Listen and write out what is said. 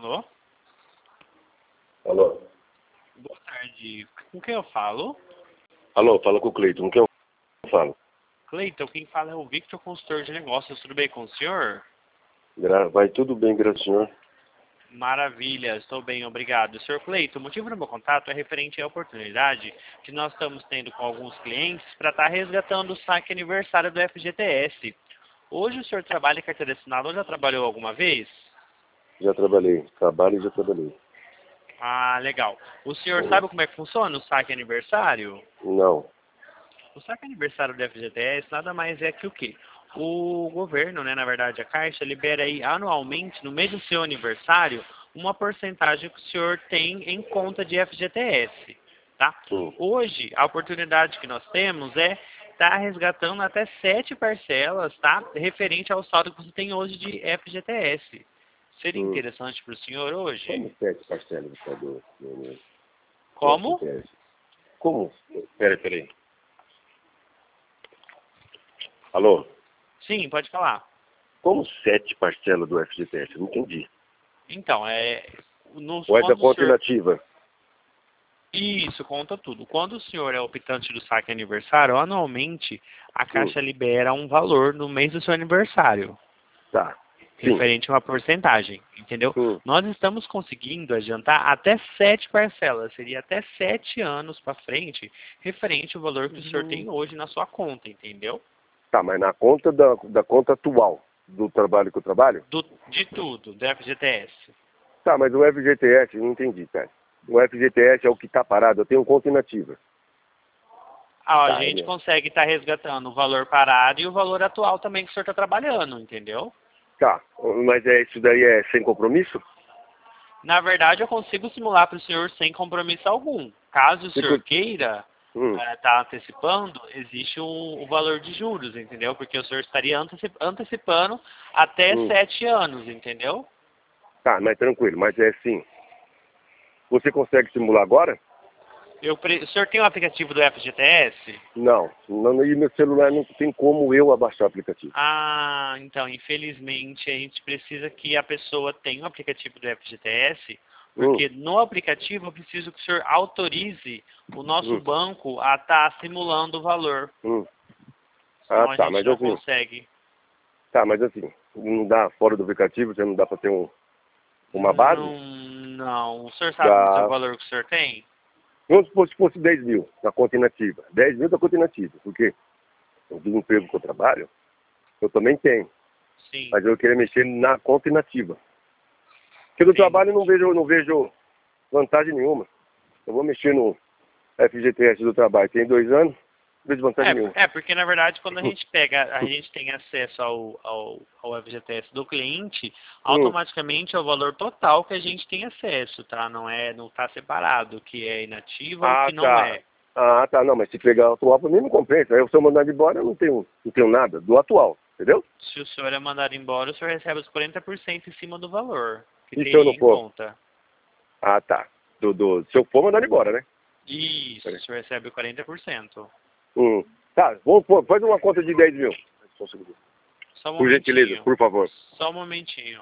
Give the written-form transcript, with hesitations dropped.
Alô? Alô? Boa tarde. Com quem eu falo? Alô, fala com o Cleiton. Com quem eu falo? Cleiton, quem fala é o Victor, consultor de negócios. Tudo bem com o senhor? Vai tudo bem, graças ao senhor. Maravilha, estou bem, obrigado. Senhor Cleiton, o motivo do meu contato é referente à oportunidade que nós estamos tendo com alguns clientes para estar resgatando o saque aniversário do FGTS. Hoje o senhor trabalha em carteira assinada ou já trabalhou alguma vez? Já trabalhei. Trabalho e já trabalhei. Ah, legal. O senhor sabe como é que funciona o saque aniversário? Não. O saque aniversário do FGTS nada mais é que o quê? O governo, né, na verdade a Caixa, libera aí anualmente, no mês do seu aniversário, uma porcentagem que o senhor tem em conta de FGTS, tá? Hoje, a oportunidade que nós temos é estar resgatando até 7 parcelas, tá? Referente ao saldo que você tem hoje de FGTS. Seria interessante para o senhor hoje? Como 7 parcelas do Como? FGTS? Como? Peraí. Alô? Sim, pode falar. Como 7 parcelas do FGTS? Eu não entendi. Então, Ou é da quando o conta senhor... inativa? Isso, conta tudo. Quando o senhor é optante do saque aniversário, anualmente a Caixa libera um valor no mês do seu aniversário, Tá. Sim. referente a uma porcentagem, entendeu? Nós estamos conseguindo adiantar até 7 parcelas, seria até 7 anos para frente, referente ao valor que o senhor tem hoje na sua conta, entendeu? Tá, mas na conta da conta atual do trabalho que eu trabalho? De tudo, do FGTS. Tá, mas o FGTS, eu não entendi, cara. O FGTS é o que está parado, eu tenho conta inativa. A gente consegue estar resgatando o valor parado e o valor atual também que o senhor está trabalhando, entendeu? Tá, mas isso daí é sem compromisso? Na verdade, eu consigo simular para o senhor sem compromisso algum. Caso o senhor queira estar antecipando, existe o valor de juros, entendeu? Porque o senhor estaria antecipando até 7 anos, entendeu? Tá, mas tranquilo, mas é assim. Você consegue simular agora? O senhor tem o aplicativo do FGTS? Não, e meu celular não tem como eu abaixar o aplicativo. Ah, então, infelizmente, a gente precisa que a pessoa tenha o aplicativo do FGTS, porque no aplicativo eu preciso que o senhor autorize o nosso banco a estar simulando o valor. Senão a gente não consegue. Tá, mas assim, não dá fora do aplicativo, já não dá para ter uma base? Não. O senhor sabe o seu valor que o senhor tem? Vamos supor se fosse 10 mil na conta inativa. 10 mil da conta inativa, porque o desemprego que eu trabalho, eu também tenho. Sim. Mas eu queria mexer na conta inativa. Porque do trabalho eu não vejo vantagem nenhuma. Eu vou mexer no FGTS do trabalho, tem 2 anos, não vejo vantagem nenhuma. Porque na verdade quando a gente tem acesso ao FGTS do cliente, automaticamente é o valor total que a gente tem acesso, tá? Não está separado, o que é inativo ou o que não é. Ah, tá, não, mas se pegar o atual, para mim não compensa. Aí se eu mandar embora, eu não tenho nada do atual, entendeu? Se o senhor é mandado embora, o senhor recebe os 40% em cima do valor que e tem se eu não em for? conta. Ah, tá. Se eu for mandar embora, né? Isso, o senhor recebe 40%. Tá, faz uma conta de 10 mil. Só um por momentinho. gentileza, por favor. Só um momentinho.